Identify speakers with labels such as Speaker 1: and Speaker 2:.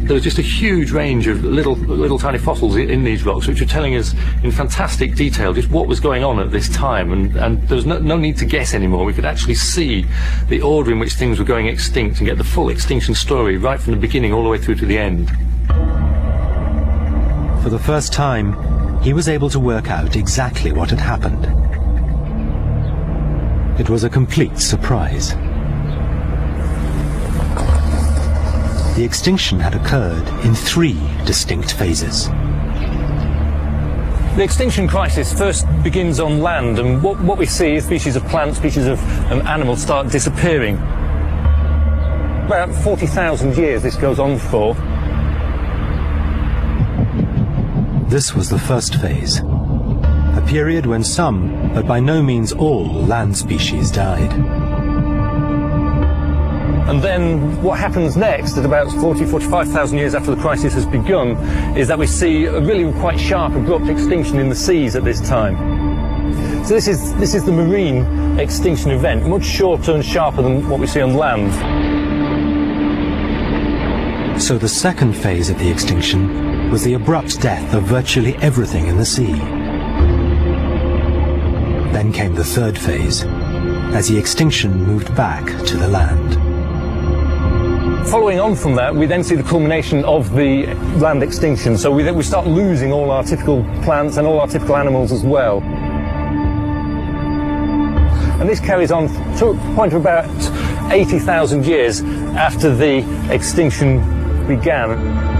Speaker 1: There was just a huge range of little tiny fossils in these rocks, which are telling us in fantastic detail just what was going on at this time, and there was no need to guess anymore. We could actually see the order in which things were going extinct and get the full extinction story right from the beginning all the way through to the end.
Speaker 2: For the first time, he was able to work out exactly what had happened. It was a complete surprise. The extinction had occurred in 3 distinct phases.
Speaker 1: The extinction crisis first begins on land, and what we see is species of plants, species of animals start disappearing. About 40,000 years this goes on for.
Speaker 2: This was the first phase, a period when some, but by no means all, land species died.
Speaker 1: And then what happens next, at about 45,000 years after the crisis has begun, is that we see a really quite sharp, abrupt extinction in the seas at this time. So this is the marine extinction event, much shorter and sharper than what we see on land.
Speaker 2: So the second phase of the extinction was the abrupt death of virtually everything in the sea. Then came the third phase, as the extinction moved back to the land.
Speaker 1: Following on from that, we then see the culmination of the land extinction. So we start losing all our typical plants and all our typical animals as well. And this carries on to a point of about 80,000 years after the extinction began.